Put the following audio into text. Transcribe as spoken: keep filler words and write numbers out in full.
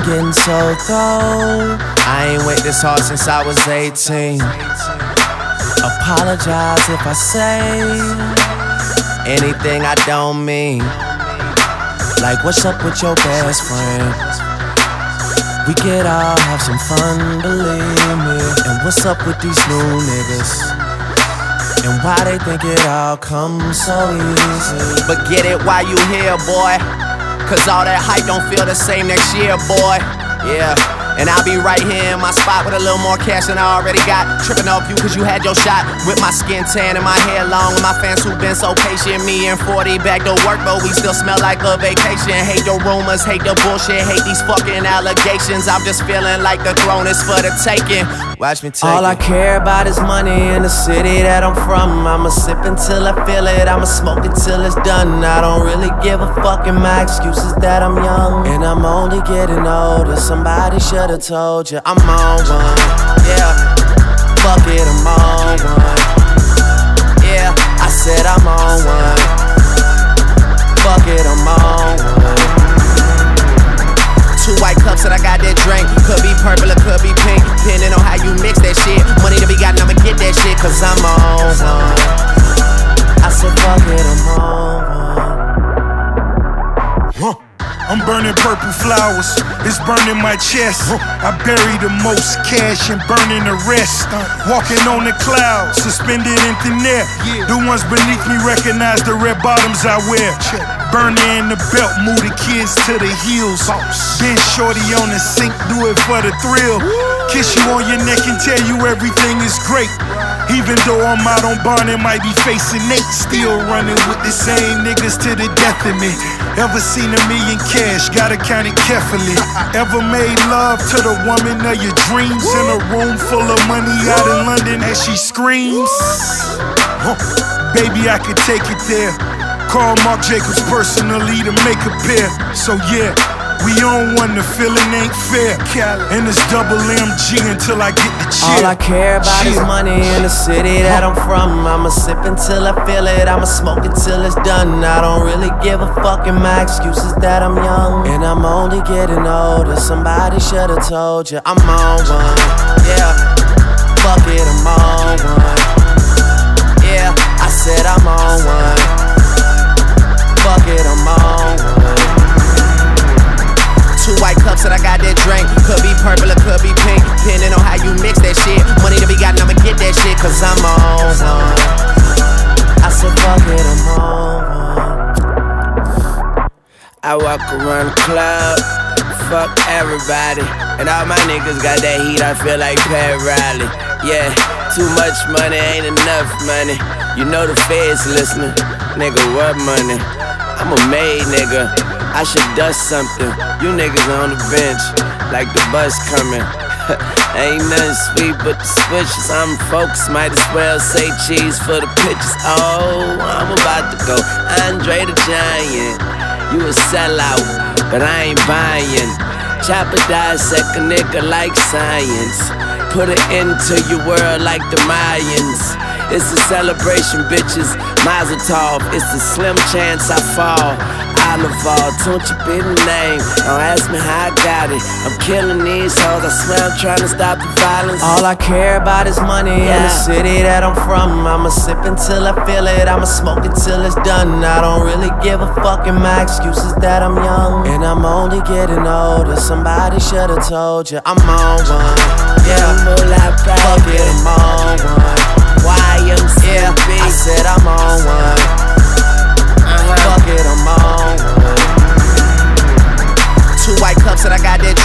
getting so cold. I ain't wait this hard since I was eighteen. Apologize if I say anything I don't mean. Like, what's up with your best friend? We could all have some fun, believe me. And what's up with these new niggas? And why they think it all comes so easy? But get it while you here, boy. Cause all that hype don't feel the same next year, boy. Yeah. And I'll be right here in my spot with a little more cash than I already got. Tripping off you cause you had your shot. With my skin tan and my hair long. And my fans who been so patient. Me and forty back to work, but we still smell like a vacation. Hate the rumors, hate the bullshit, hate these fucking allegations. I'm just feeling like the throne is for the taking. Watch me take All it. I care about is money in the city that I'm from. I'ma sip until I feel it, I'ma smoke it till it's done. I don't really give a fuck, and my excuse is that I'm young. And I'm only getting older, somebody should I told you I'm on one, yeah. Fuck it, I'm on one. Yeah, I said I'm on one. Fuck it, I'm on one. Two white cups that I got that drink. Could be purple or could be pink, depending on how you mix that shit. Money to be gotten, I'ma get that shit, cause I'm on one. I said fuck it, I'm on one. I'm burning purple flowers, it's burning my chest. I bury the most cash and burning the rest. Walking on the clouds, suspended in thin air. The ones beneath me recognize the red bottoms I wear. Burner in the belt, move the kids to the heels. Been shorty on the sink, do it for the thrill. Kiss you on your neck and tell you everything is great. Even though I'm out on bond and might be facing Nate, still running with the same niggas to the death of me. Ever seen a million cash, gotta count it carefully. Ever made love to the woman of your dreams in a room full of money out in London as she screams? Huh. Baby, I could take it there. Call Marc Jacobs personally to make a pair. So yeah, we on one, the feeling ain't fair. And it's double M G until I get the cheer. All I care about cheer. Is money in the city that I'm from. I'ma sip until I feel it, I'ma smoke it till it's done. I don't really give a fuck, and my excuse is that I'm young. And I'm only getting older, somebody should've told you I'm on one, yeah. Fuck it, I'm on one. Yeah, I said I'm on one. Fuck it, I'm on one. Two white cups that I got that drink. Could be purple or could be pink, depending on how you mix that shit. Money to be gotten, I'ma get that shit, cause I'm on one. I said fuck it, I'm on one. I walk around the club, fuck everybody. And all my niggas got that heat, I feel like Pat Riley. Yeah, too much money ain't enough money. You know the feds listening. Nigga, what money? I'm a made nigga, I should dust something. You niggas on the bench, like the bus coming. Ain't nothing sweet but the switches. I'm focused, might as well say cheese for the pictures. Oh, I'm about to go Andre the Giant. You a sellout, but I ain't buying. Chopper dissect a nigga like science. Put it into your world like the Mayans. It's a celebration, bitches, Mazel Tov. It's a slim chance I fall. Oliver, don't you be the name. Don't ask me how I got it. I'm killing these hoes, I swear I'm trying to stop the violence. All I care about is money yeah. in the city that I'm from. I'ma sip until I feel it, I'ma smoke it till it's done. I don't really give a fuck, and my excuse is that I'm young. And I'm only getting older, somebody should've told you I'm on one, yeah. Fuck it, I'm on one. Y M C A, yeah, I said I'm on one. Uh-huh. Fuck it, I'm on one. Two white cups that I got that